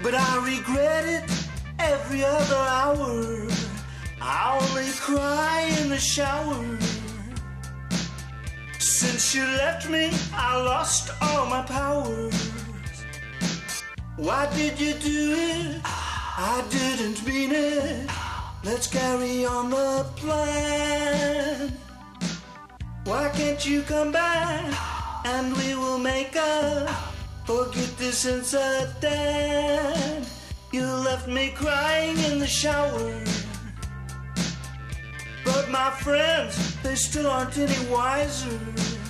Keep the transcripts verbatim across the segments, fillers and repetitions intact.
but I regret it every other hour. I only cry in the shower. Since you left me, I lost all my powers. Why did you do it? I didn't mean it. Let's carry on the plan. Why can't you come back and we will make up? Forget this incident. You left me crying in the shower. But my friends, they still aren't any wiser.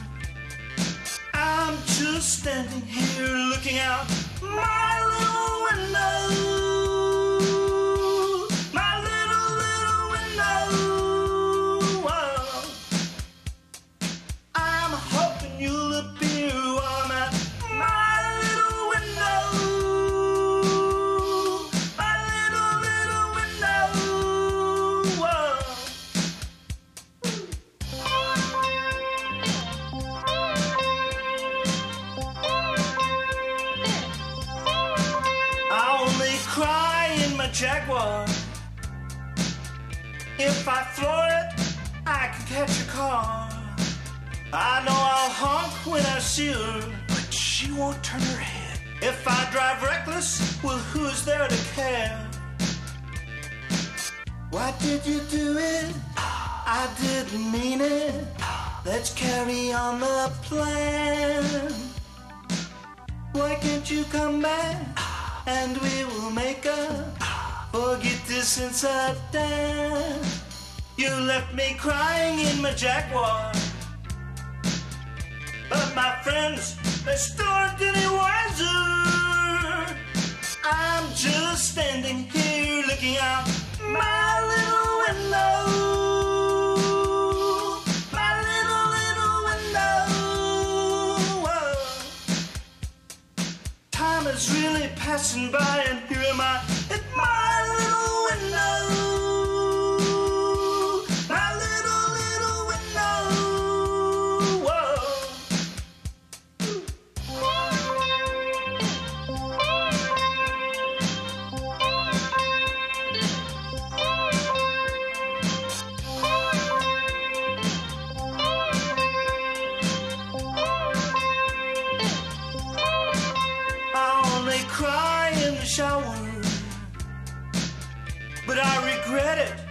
I'm just standing here looking out my little window. My little, little window. Whoa. I'm hoping you'll appear while I'm at my little window. My little, little window. Whoa. I only cry in my Jaguar. If I floor it, I can catch a car. I know I'll honk when I see her, but she won't turn her head. If I drive reckless, well, who's there to care? Why did you do it? I didn't mean it. Let's carry on the plan. Why can't you come back and we will make up? Forget this incident. You left me crying in my Jaguar. But my friends, they still aren't any wiser. I'm just standing here looking out my little window. My little, little window. Whoa. Time is really passing by and here am I at my little window. My little, little window. Whoa. I only cry in the shower, but I regret it